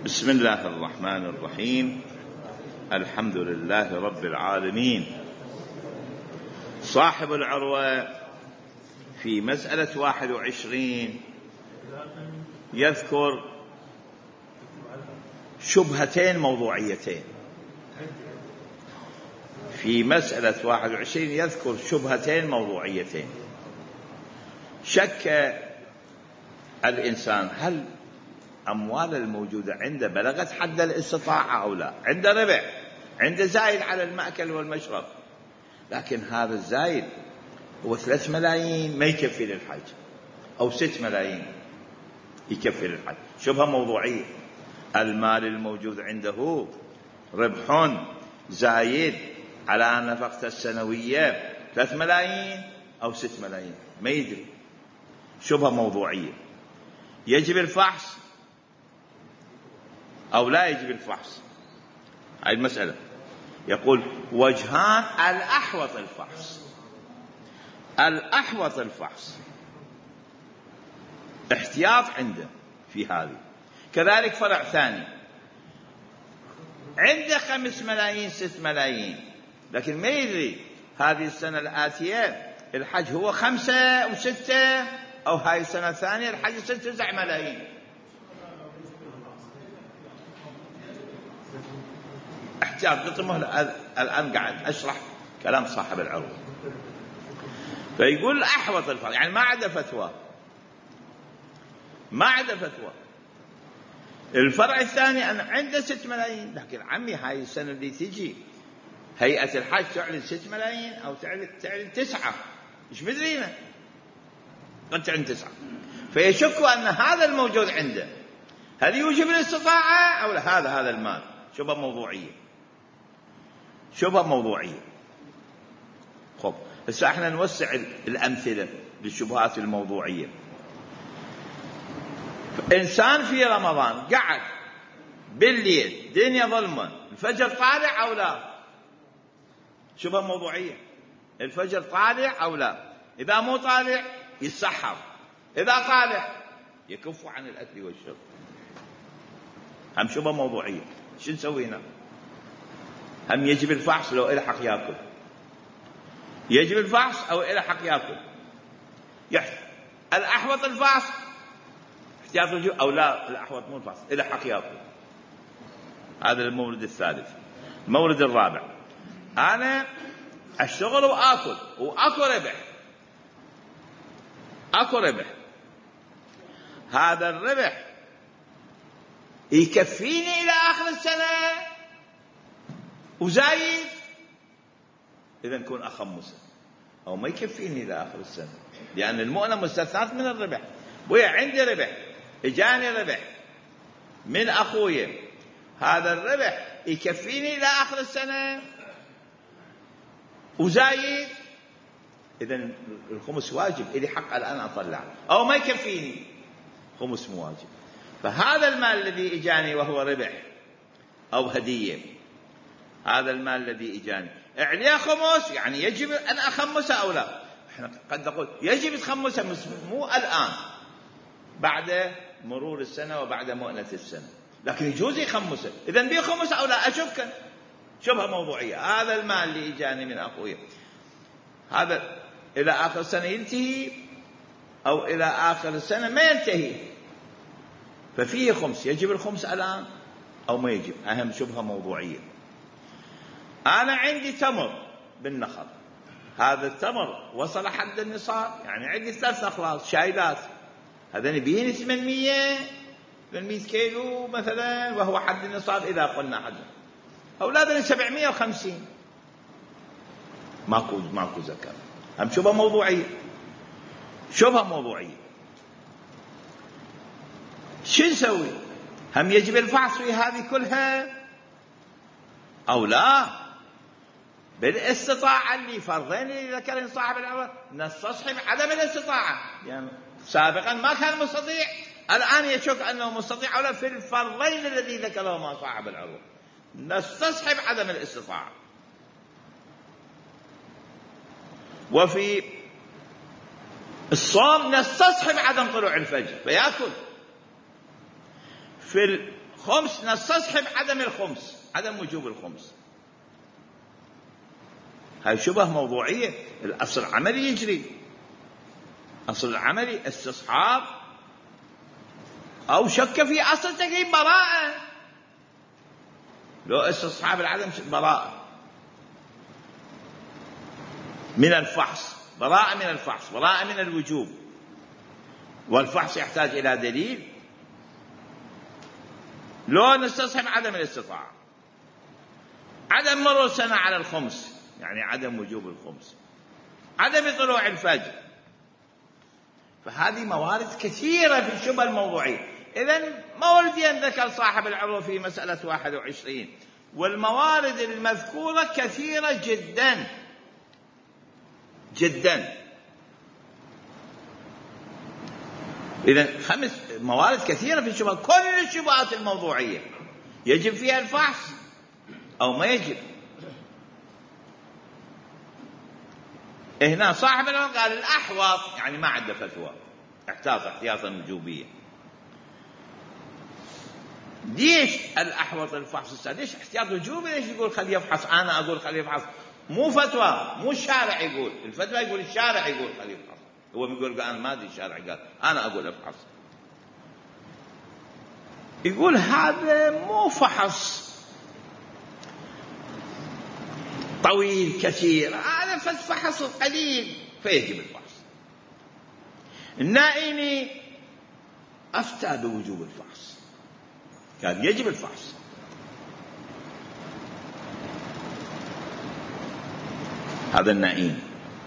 بسم الله الرحمن الرحيم. الحمد لله رب العالمين. صاحب العروة في مسألة 21 يذكر شبهتين موضوعيتين. في مسألة 21 يذكر شبهتين موضوعيتين. شك الإنسان هل أموال الموجودة عنده بلغت حد الاستطاعة أو لا. عنده ربح، عنده زايد على المأكل والمشرب، لكن هذا الزايد هو 3 ملايين ما يكفي للحج، أو 6 ملايين يكفي للحج. شبهة موضوعية. المال الموجود عنده ربح زايد على نفقته السنوية 3 ملايين أو 6 ملايين، ما يدري. شبهة موضوعية. يجب الفحص أو لا يجب الفحص؟ هاي المسألة. يقول وجهان الأحوط الفحص. الأحوط الفحص احتياط عنده في هذه. كذلك فرع ثاني عنده 5 ملايين 6 ملايين، لكن ما يدري هذه السنة الآتية الحج هو 5 و6، أو هاي السنة الثانية الحج 6 9 ملايين. احتياط قطمه. الآن قاعد أشرح كلام صاحب العروة. فيقول أحوط الفرق، يعني ما عدا فتوى، ما عدا فتوى. الفرع الثاني أن عنده 6 ملايين، لكن عمي هاي السنة اللي تجي هيئة الحج تعلن 6 ملايين أو تعلن 9، مش مدرينا، قد تعلن 9. فيشك أن هذا الموجود عنده هل يوجب الاستطاعة أو لا. هذا المال شبهة موضوعية. شبهة موضوعية. خب هسه احنا نوسع الأمثلة للشبهات الموضوعية. إنسان في رمضان قعد بالليل دنيا ظلمة، الفجر طالع أو لا. شبهة موضوعية. الفجر طالع أو لا. إذا مو طالع يتسحر، إذا طالع يكف عن الأكل والشرب. هم شبهة موضوعية. شو نسوي هنا؟ هم يجب الفحص لو إلحق يأكل. يجب الفحص أو إلحق يأكل. الأحوط الفحص احتياط وجوب، أو لا الأحوط مو الفحص إلحق يأكل. هذا المورد الثالث. المورد الرابع، أنا أشتغل وآكل وأكو ربح. أكو ربح. هذا الربح يكفيني إلى آخر السنة وزايد، إذا نكون أخمسه. أو ما يكفيني إلى آخر السنة، لأن المؤنة مستثنات من الربح. ويا عندي ربح، إجاني ربح من أخويا، هذا الربح يكفيني إلى آخر السنة وزايد، إذا الخمس واجب إلي حق الآن أطلع. أو ما يكفيني، خمس مو واجب. فهذا المال الذي إجاني وهو ربح أو هدية، هذا المال الذي إجاني عليه خمس، يعني يجب أن أخمسه أو لا. إحنا قد نقول يجب تخمسه، مو الآن، بعد مرور السنة وبعد مؤنة السنة، لكن يجوز يخمسه. إذن بيه خمس أو لا أشك. شبهة موضوعية. هذا المال اللي إجاني من أخويا، هذا إلى آخر السنة ينتهي أو إلى آخر السنة ما ينتهي، ففيه خمس. يجب الخمس الآن أو ما يجب؟ أهم شبهة موضوعية. أنا عندي تمر بالنخل، هذا التمر وصل حد النصاب، يعني عندي 3 أخلاص شايلات، هذا نبيين 800 كيلو مثلا، وهو حد النصاب إذا قلنا حد. أولادنا 750، ماكو زكاة. هم شبهة موضوعية. شبهة موضوعية. شو نسوي؟ هم يجب الفحص في هذه كلها أو لا؟ بالاستطاعة اللي فرضين اللي ذكرين صاحب العروة نستصحب عدم الاستطاعة، يعني سابقا ما كان مستطيع، الآن يشك أنه مستطيع أو لا. في الفرضين الذي ذكرهما صاحب العروة نستصحب عدم الاستطاعة. وفي الصوم نستصحب عدم طلوع الفجر فيأكل. في خمس نستصحب عدم الخمس، عدم وجوب الخمس. هاي شبه موضوعية. الأصل العملي يجري، أصل العملي استصحاب أو شك في أصل تقريب براءة. لو استصحاب العدم براءة من الفحص، براءة من الفحص، براءة من الوجوب، والفحص يحتاج إلى دليل. لو نستصحب عدم الاستطاعة، عدم مرور سنة على الخمس يعني عدم وجوب الخمس، عدم طلوع الفجر. فهذه موارد كثيرة في الشبه الموضوعية. إذن موردين ذكر صاحب العروة في مسألة 21، والموارد المذكورة كثيرة جدا جدا. إذن 5 موارد كثيرة في الشبهات، كل الشبهات الموضوعية يجب فيها الفحص أو ما يجب. هنا صاحب العروة قال الأحوط يعني ما عنده فتوى، احتاط احتياطا وجوبيا. ليش الأحوط الفحص السادس؟ ليش احتياط وجوبي؟ ليش يقول خليه يفحص؟ أنا أقول خليه يفحص، مو فتوى، مو الشارع يقول. الفتوى يقول الشارع يقول خليه يفحص، هو بيقول أنا ما أدري الشارع قال، أنا أقول افحص. يقول هذا مو فحص طويل كثير، هذا فحص قليل فيجب الفحص. النائيني أفتى بوجوب الفحص، قال يجب الفحص. هذا النائيني.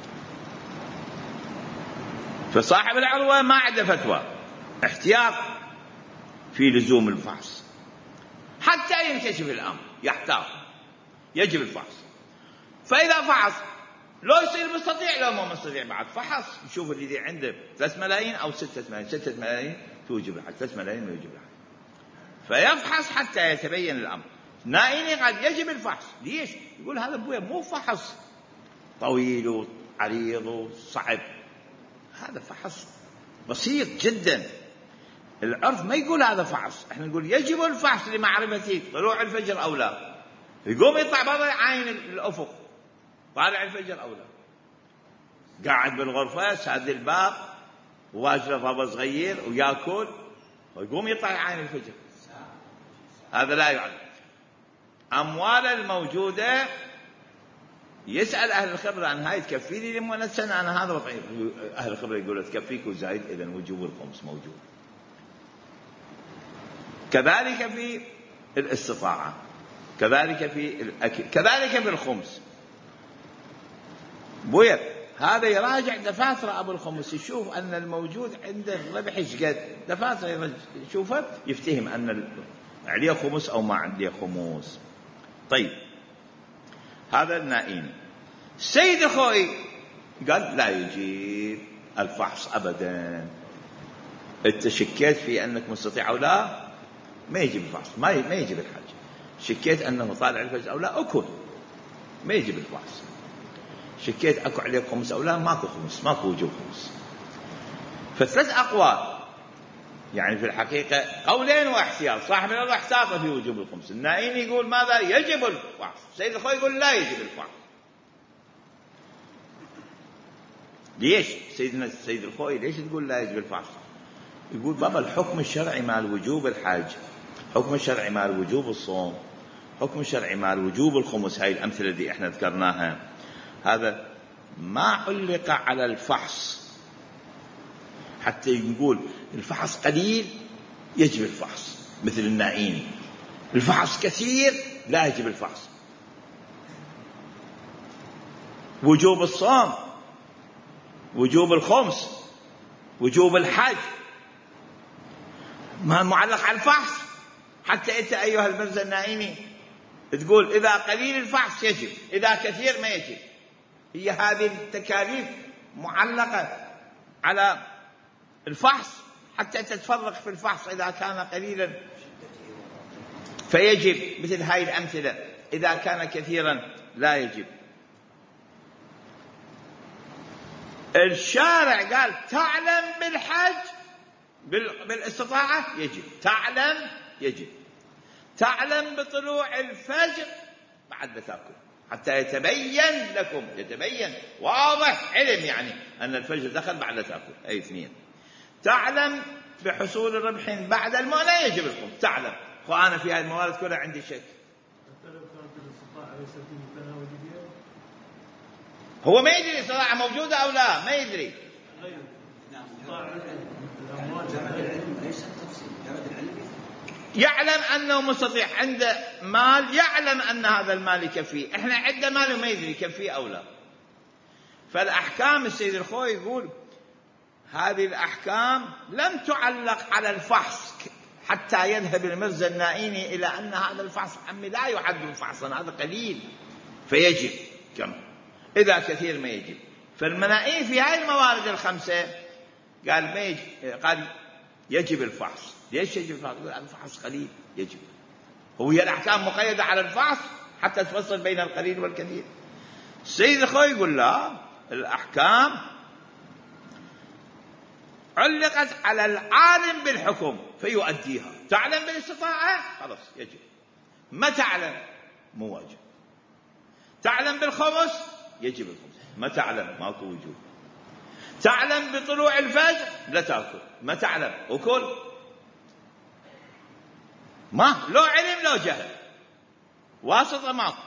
فصاحب العروة ما عنده فتوى، احتياط في لزوم الفحص حتى ينكشف الأمر، يحتاط يجب الفحص. فإذا فحص لو يصير مستطيع، لو ما مستطيع بعد فحص يشوف الذي عنده 3 ملايين أو 6 ملايين. 6 ملايين توجب الحج، 3 ملايين ما يوجب الحج، فيفحص حتى يتبين الأمر. نائني قد يجب الفحص. ليش؟ يقول هذا بويا مو فحص طويل وعريض وصعب، هذا فحص بسيط جدا. العرف ما يقول هذا فحص، احنا نقول يجب الفحص لمعرفة طلوع الفجر أو لا. يقوم يطلع برا عين الأفق طالع الفجر أو لا، قاعد بالغرفة ساد الباب وواجله بابا صغير وياكل، ويقوم يطلع عين الفجر، هذا لا يعلم. أموال الموجودة يسأل أهل الخبرة عن هاي تكفيني لمدة سنة، أنا هذا وضعي. أهل الخبرة يقول تكفيك وزايد، إذن وجوب الخمس موجود. كذلك في الاستطاعة، كذلك في الأكل، كذلك في الخمس. بويا هذا يراجع دفاتر أبو الخمس، يشوف أن الموجود عنده ربح شقد، دفاتر يشوفه يفتهم أن عليه خمس أو ما عليه خمس. طيب هذا النائين. السيد الخوئي قال لا يجيب الفحص أبدا، أنت شكيت في أنك مستطيع أو لا ما يجب الفحص، ما يجب الحج. شكيت أنه طالع الفجر أو لا أكل، ما يجب الفحص. شكيت أكو عليه خمس أو لا ماكو خمس، ماكو وجوب خمس. فثلاث أقوال يعني في الحقيقة قولين واحتياط. صاحب العروة احتاط في وجوب الخمس، النائين يقول ماذا؟ يجب الفحص. السيد الخوئي يقول لا يجب الفحص. ليش سيدنا السيد الخوئي ليش تقول لا يجب الفحص؟ يقول بابا الحكم الشرعي مال وجوب الحج، حكم الشرعي مال وجوب الصوم، حكم الشرعي مال وجوب الخمس، هاي الأمثلة اللي احنا ذكرناها، هذا ما علق على الفحص حتى نقول الفحص قليل يجب الفحص مثل النائيني، الفحص كثير لا يجب الفحص. وجوب الصوم، وجوب الخمس، وجوب الحج ما معلق على الفحص. حتى أنت أيها المرزا النائيني تقول إذا قليل الفحص يجب، إذا كثير ما يجب. هي هذه التكاليف معلقة على الفحص حتى تتفرق في الفحص. إذا كان قليلا فيجب مثل هاي الأمثلة، إذا كان كثيرا لا يجب. الشارع قال تعلم بالحج بالاستطاعة يجب، تعلم يجب. تعلم بطلوع الفجر بعد لا تأكل حتى يتبين واضح علم يعني أن الفجر دخل بعد لا تأكل. أي 2. تعلم بحصول ربح بعد المؤنة يجب الخمس. تعلم وأنا في هذه الموارد كلها عندي شك. هو ما يدري الاستطاعة موجودة أو لا، ما يدري. يعلم أنه مستطيع، عنده مال، يعلم أن هذا المال يكفيه. إحنا عنده مال وما يدري يكفيه أو لا. فالأحكام السيد الخوي يقول هذه الأحكام لم تعلق على الفحص حتى يذهب المرزا النائيني إلى أن هذا الفحص عمي لا يعد فحصا، هذا قليل فيجب كم، إذا كثير ما يجب. فالمنائين في هذه الموارد الخمسة قال ما يجب، قال يجب الفحص. ليش يجب الفحص؟ يقول الفحص قليل يجب. هو هي الأحكام مقيدة على الفحص حتى تفصل بين القليل والكثير. السيد الخوي يقول لا، الأحكام علقت على العالم بالحكم فيؤديها. تعلم بالاستطاعة خلاص يجب، ما تعلم مو واجب. تعلم بالخمس يجب الخمس، ما تعلم ماكو وجوب. تعلم بطلوع الفجر لا تأكل، ما تعلم وكل، ما لو علم لو جهل واسطة ماكو.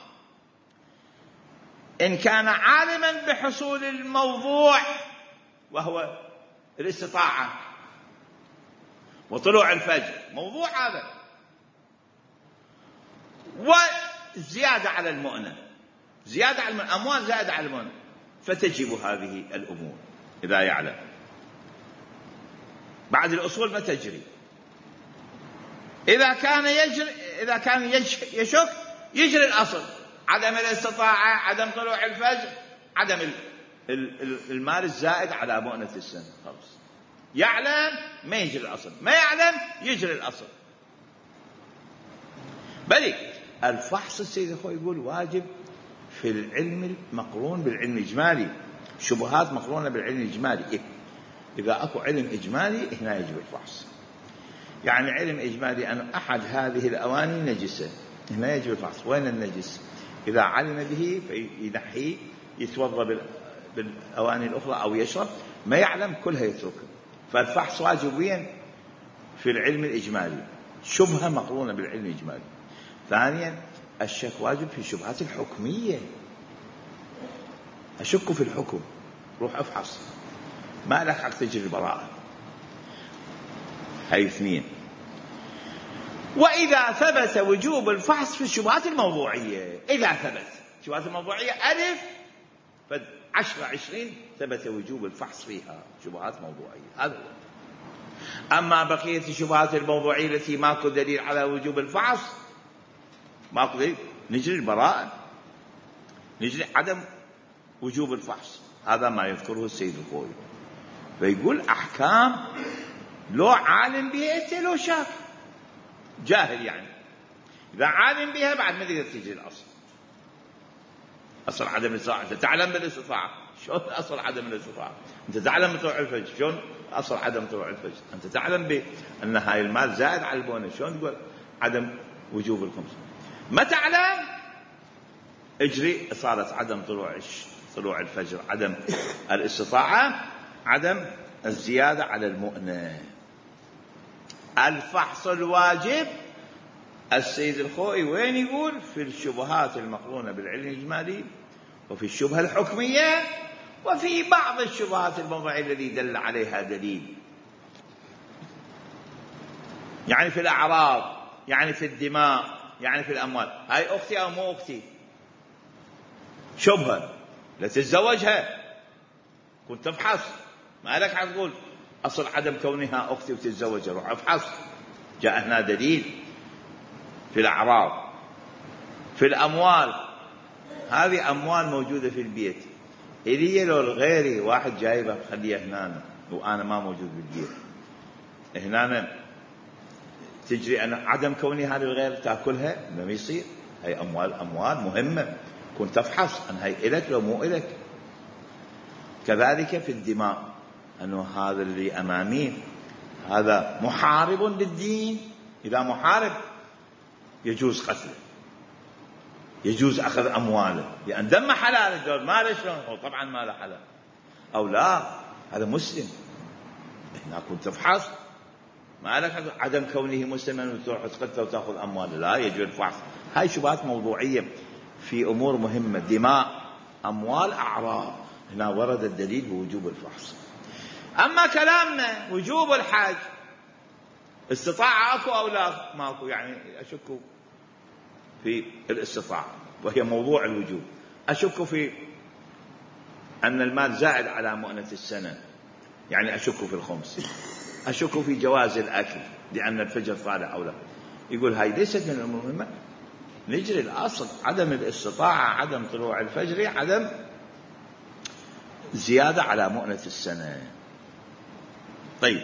إن كان عالما بحصول الموضوع وهو الاستطاعة وطلوع الفجر، موضوع هذا، وزيادة على المؤنة، زيادة على الأموال، زيادة على المؤنة، فتجب هذه الأمور إذا يعلم. بعد الأصول ما تجري. إذا كان يشك يجري الأصل، عدم الاستطاعة، عدم طلوع الفجر، عدم المال الزائد على مؤنة السنة، خلاص. يعلم ما يجري الأصل، ما يعلم يجري الأصل. بل الفحص السيد الخوي يقول واجب في العلم مقرون بالعلم الإجمالي، شبهات مقرونة بالعلم الإجمالي. إذا أكو علم إجمالي هنا يجب الفحص. يعني علم إجمالي أن أحد هذه الأواني نجسة، هنا يجب الفحص. وين النجس؟ إذا علم به فينحيه، يتوضأ بالأواني الأخرى أو يشرب. ما يعلم كلها يتركه. فالفحص واجب وين؟ في العلم الإجمالي، شبهة مقرونة بالعلم الإجمالي. ثانيا الشك واجب في الشبهات الحكمية. أشك في الحكم، روح أفحص، ما لك حق تجري البراءة. هاي 2. وإذا ثبت وجوب الفحص في الشبهات الموضوعية، إذا ثبت الشبهات الموضوعية 10-20 ثبت وجوب الفحص فيها، شبهات موضوعية، هذا هو. أما بقية الشبهات الموضوعية التي ماكو دليل على وجوب الفحص، ماكو دليل، نجري البراءة، نجري عدم وجوب الفحص. هذا ما يذكره السيد الخوي. فيقول أحكام لو عالم بها لو شاك جاهل، يعني إذا عالم بها بعد ما تقدر تجري الأصل. أصل عدم الاستطاعة، أنت تعلم بالاستطاعة، شلون أصل عدم الاستطاعة؟ أنت تعلم بطلوع الفجر، شلون أصل عدم طلوع الفجر؟ أنت تعلم بأن هاي المال زائد على البونة، شلون تقول عدم وجوب الخمس؟ ما تعلم اجري، صارت عدم طلوع الفجر، عدم الاستطاعة، عدم الزيادة على المؤنة. الفحص الواجب السيد الخوئي وين يقول؟ في الشبهات المقرونة بالعلم الإجمالي، وفي الشبهة الحكمية، وفي بعض الشبهات الموضوعية الذي دل عليها دليل، يعني في الأعراض، يعني في الدماء، يعني في الأموال. هاي أختي أو مو أختي؟ شبهة لا تتزوجها، كنت تفحص، ما لك حق تقول أصل عدم كونها أختي وتتزوجها، روح أفحص. جاء هنا دليل. في الأعراض، في الأموال، هذه أموال موجودة في البيت، إلي لو الغيري واحد جايبها خليها هنا وأنا ما موجود بالبيت، هنا تجري أنا عدم كوني هذه الغير تأكلها؟ ما يصير. هي أموال مهمة، كنت تفحص أن هي إلك لو مو إلك. كذلك في الدماء، أنه هذا اللي أمامي هذا محارب للدين. إذا محارب يجوز قتله، يجوز أخذ أمواله، لأن دم حلال. الدول ماله شلون؟ هو طبعا ماله حلال. أو لا، هذا مسلم، هنا كنت تفحص، ما لك عدم كونه مسلما وتروح تقتله وتأخذ أمواله، لا يجوز الفحص. هاي شبهات موضوعية في أمور مهمة، دماء، أموال، أعراض، هنا ورد الدليل بوجوب الفحص. أما كلامنا وجوب الحج، استطاعة أكو أو لا ماكو، يعني أشك في الاستطاعة وهي موضوع الوجوب، أشك في أن المال زائد على مؤنة السنة، يعني أشك في الخمس، أشك في جواز الأكل لأن الفجر طالع أو لا. يقول هاي ليست من الأمور المهمة، نجري الأصل عدم الاستطاعة، عدم طلوع الفجر، عدم زيادة على مؤنة السنة. طيب،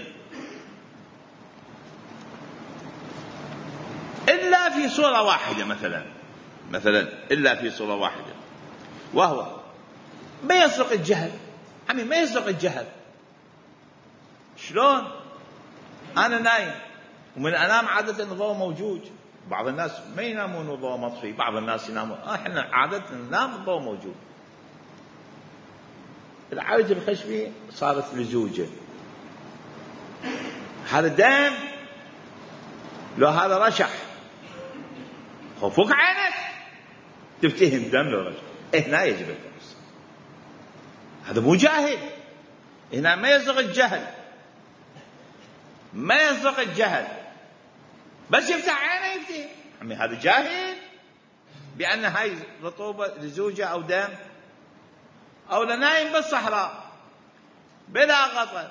إلا في صورة واحدة، مثلا إلا في صورة واحدة، وهو ما يصدق الجهل. عمي ما يصدق الجهل. شلون؟ أنا نايم ومن أنام عادة الضوء موجود، بعض الناس ما ينامون والضوء مطفي، بعض الناس ينامون، احنا عادة ننام الضوء موجود. العالج الخشبي صارت لزوجه، هذا دم لو هذا رشح، خوفك عينك تفتهم دم لو رشح، هنا يجب الفحص. هذا مو جاهل، هنا ما يصدق الجهل، ما يصدق الجهل، بس يفتح عينه يفتهم. عمي هذا جاهل بأن هاي رطوبة لزوجة أو دم، أو لنايم بالصحراء بلا غطا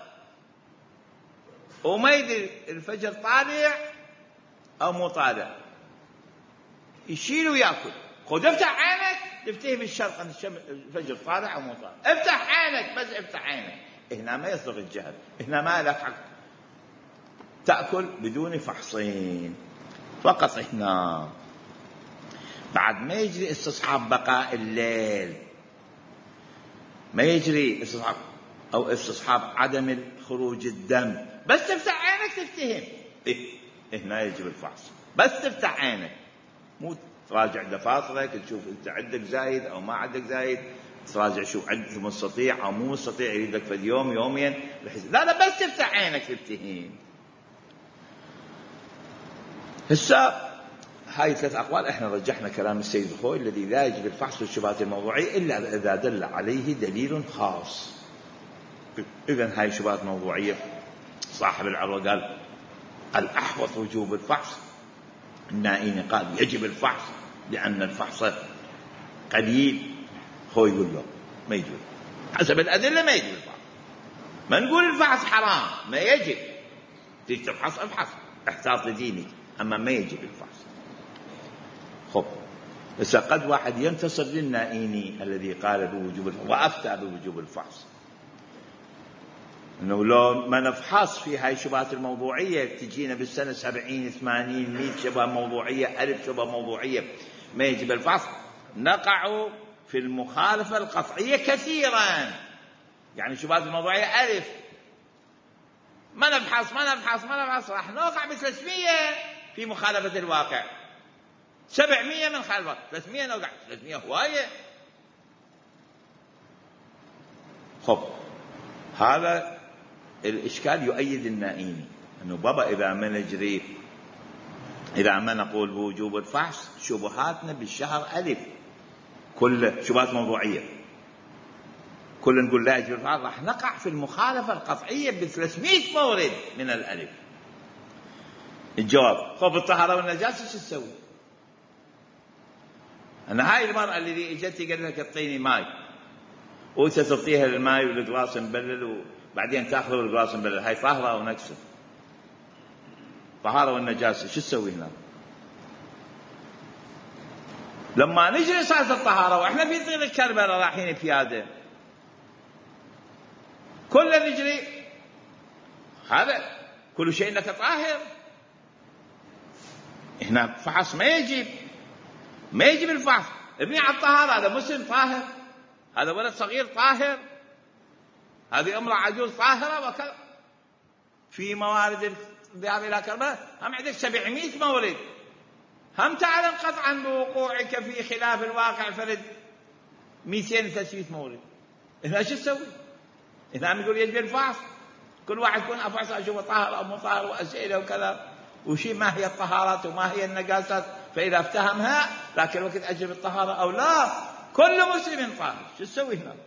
وما يدري الفجر طالع أو مو طالع، يشيل ويأكل. خذ افتح عينك تفتهم الشرق أن الفجر طالع أو مو طالع، افتح عينك، بس افتح عينك. هنا ما يصدق الجهل، هنا ما لك حق تأكل بدون فحصين فقط. هنا بعد ما يجري استصحاب بقاء الليل، ما يجري استصحاب أو استصحاب عدم خروج الدم، بس تفتح عينك تفتهم. هنا يجب الفحص، بس تفتح عينك، مو تراجع دفاترك تشوف انت عندك زايد او ما عندك زايد، تراجع شو عندك مستطيع او مو مستطيع، يريدك في اليوم يومين، لا بس تفتح عينك تفتهم. هسه هاي ثلاث أقوال احنا رجحنا كلام السيد الخوي الذي لا يجب الفحص في الشبهات الموضوعية إلا إذا دل عليه دليل خاص. إذن هاي شبهات موضوعية، صاحب العروة قال الأحوط وجوب الفحص، النائين قال يجب الفحص لأن الفحص قليل. هو يقول له ما يجب، حسب الأدلة ما يجب الفحص، ما نقول الفحص حرام، ما يجب، تفحص افحص احتاط لدينك، أما ما يجب الفحص. خب، بس قد واحد ينتصر للنائيني الذي قال بوجوب وأفتى بوجوب الفحص، أنه لو ما نفحص في هاي الشبهات الموضوعية تجينا بالسنة 70 80 100 شبهة موضوعية، 1000 شبهة موضوعية ما يجب الفحص، نقع في المخالفة القطعية كثيرا. يعني شبهات الموضوعية 1000 ما نفحص راح نوقع ب300 في مخالفة الواقع، 700 من خالفة، 300 نوقع، 300 هواية. خب، هذا الإشكال يؤيد النائيني، أنه بابا إذا ما نقول بوجوب الفحص شبهاتنا بالشهر 1000 كل شبهات موضوعية، كل نقول لا يجب الفحص، راح نقع في المخالفة القطعية ب300 مورد من 1000. الجواب: خب الطهارة والنجاسة شو تسوي؟ أنا هاي المرأة اللي اجتي قال لك اعطيني ماي، وانت تعطيها الماي والقلاص مبلل وبعدين تاخذه والقلاص مبلل، هاي طاهرة او نجسة؟ الطهارة والنجاسة شو تسوي هنا؟ لما نجري صارت الطهارة واحنا في طريق كربلاء رايحين بيادة، كل نجري هذا كل شيء انك طاهر. هنا فحص ما يجب الفحص. ابني على الطهارة، هذا مسلم طاهر، هذا ولد صغير طاهر، هذه امرأة عجوز طاهرة، وكذا. في موارد الذهاب إلى كربلاء هم عندك 700 مورد، هم تعلم قطعا بوقوعك في خلاف الواقع فرد 200-300 مورد. هنا شو تسوي؟ هنا يقول يجب الفحص، كل واحد يكون أفحص أشوفه طاهر أو مطهر وأسئلة وكذا وشيء ما هي الطهارات وما هي النجاسات، فإذا افتهمها لكن الوقت أجب الطهارة أو لا، كل مسلم طاهر. شو تسوي هنا؟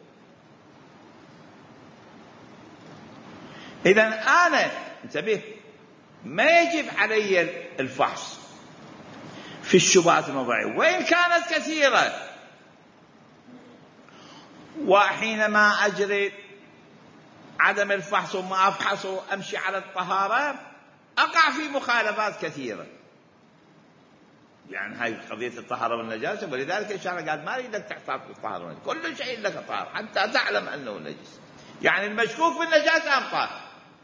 إذن أنا انتبه، ما يجب علي الفحص في الشبهات الموضوعية وإن كانت كثيرة، وحينما أجري عدم الفحص وما أفحص وأمشي على الطهارة أقع في مخالفات كثيرة. يعني هاي قضية الطهارة والنجاسة، ولذلك الشرع قال ما أريدك تحتاط بالطهارة والنجاسة، كل شيء لك طهارة حتى تعلم أنه نجس. يعني المشكوك في النجاسة أم طاهر.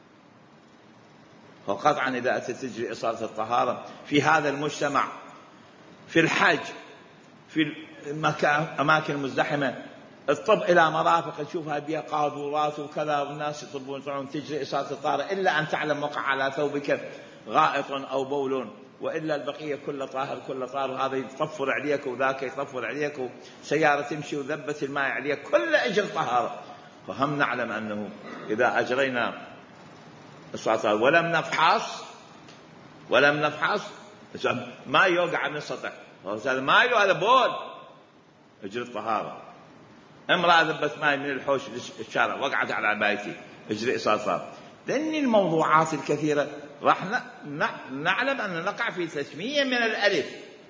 وقطعا إذا أتت تجري إصالة الطهارة في هذا المجتمع، في الحج، في الأماكن المزدحمة، الطب إلى مرافق تشوفها بها قاذورات وكذا، والناس يطلبون يطلعون، تجري إصالة الطهارة إلا أن تعلم وقع على ثوبك غائط أو بول، وإلا البقية كل طاهر كل طاهر، وهذا يطفر عليك وذاك يطفر عليك، وسيارة تمشي وذبت الماء عليك، كل أجل طهارة. فهم نعلم أنه إذا أجرينا الصلاة ولم نفحص ما يوقع من السطح، هذا ماء وهذا بول، اجري الطهارة. امرأة ذبت ماء من الحوش الشارع وقعت على عبايتي، اجري إصلاة. لأن الموضوعات الكثيرة راح نعلم أن نقع في 300 من الألف،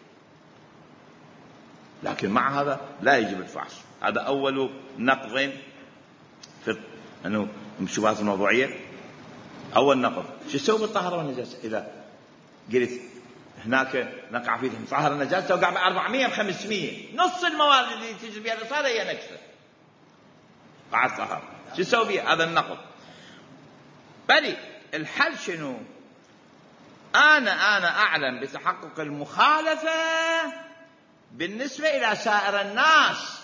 لكن مع هذا لا يجب الفحص. هذا أول نقض في أنه الشبهات الموضوعية. أول نقض شو تسوي بالطهارة والنجاسة؟ إذا قلت هناك نقع فيه طهارة النجاسة توقع ب 400 500، نص المواد اللي تجري بها الإصالة هي نجسة، قعد طهارة، شو تسوي بها؟ هذا النقض. بل الحل شنو؟ أنا أعلم بتحقق المخالفة بالنسبة إلى سائر الناس.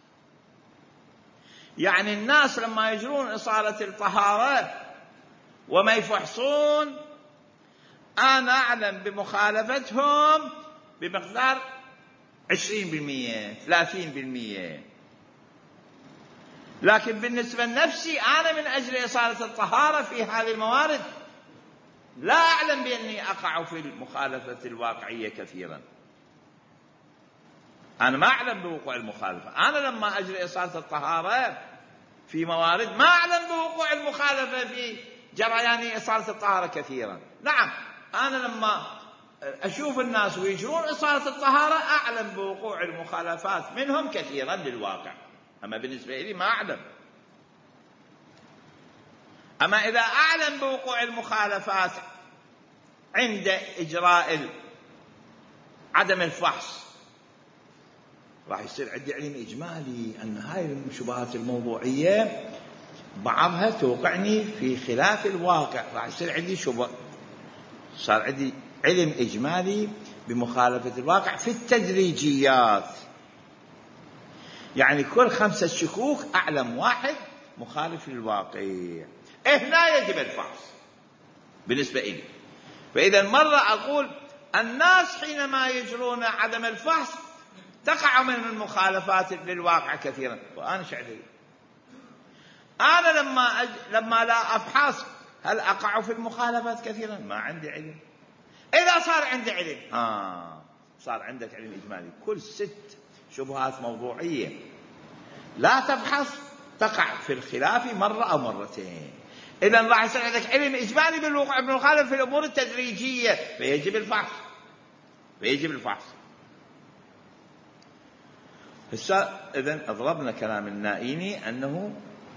يعني الناس لما يجرون إصالة الطهارة وما يفحصون، أنا أعلم بمخالفتهم بمقدار 20% 30%. لكن بالنسبة لنفسي أنا من أجل إصالة الطهارة في هذه الموارد لا أعلم بأني أقع في المخالفة الواقعية كثيرا. أنا ما أعلم بوقوع المخالفة. أنا لما أجري إصالة الطهارة في موارد ما أعلم بوقوع المخالفة في جريان إصالة الطهارة كثيرا. نعم، أنا لما أشوف الناس ويجرون إصالة الطهارة أعلم بوقوع المخالفات منهم كثيرا للواقع، أما بالنسبة لي ما أعلم. أما إذا أعلم بوقوع المخالفات عند إجراء عدم الفحص راح يصير عندي علم إجمالي أن هاي الشبهات الموضوعية بعضها توقعني في خلاف الواقع، راح يصير عندي شبه، صار عندي علم إجمالي بمخالفة الواقع في التدريجيات. يعني كل 5 شكوك أعلم واحد مخالف للواقع، هنا يجب الفحص بالنسبة إلي. فإذا مرة أقول الناس حينما يجرون عدم الفحص تقع من المخالفات للواقع كثيرا، وأنا شعري أنا لما لا أفحص هل أقع في المخالفات كثيرا؟ ما عندي علم. إذا صار عندي علم صار عندك علم إجمالي، كل 6 شبهات موضوعية لا تفحص تقع في الخلاف مرة أو مرتين. إذا راح يصير عندك علم إجمالي بالوقوع بالمخالفة في الأمور التدريجية، فيجب الفحص. إذن أضربنا كلام النائيني أنه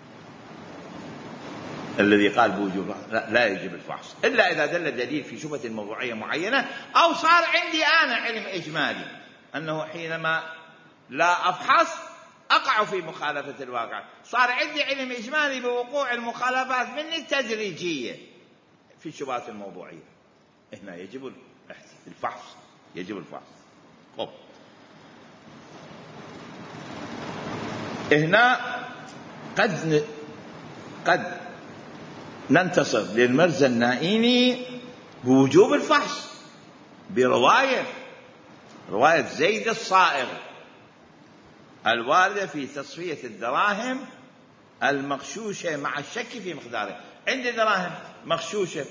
الذي قال بوجوب لا يجب الفحص إلا إذا دل الدليل في شبهة موضوعية معينة، أو صار عندي أنا علم إجمالي أنه حينما لا أفحص أقع في مخالفة الواقع. صار عندي علم إجمالي بوقوع المخالفات مني التدريجية في الشبهات الموضوعية، هنا يجب الفحص. هنا قد ننتصر للمرزا النائيني بوجوب الفحص برواية رواية زيد الصائغ الواردة في تصفية الدراهم المغشوشة مع الشك في مقداره. عندي دراهم مغشوشة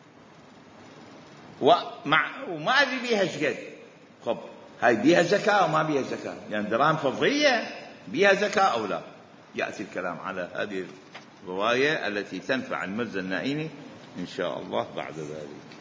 وما أدري بيها شقد، خب هاي بيها زكاة أو ما بيها زكاة؟ يعني دراهم فضية بيها زكاة أو لا؟ يأتي الكلام على هذه الرواية التي تنفع المرزا النائيني إن شاء الله بعد ذلك.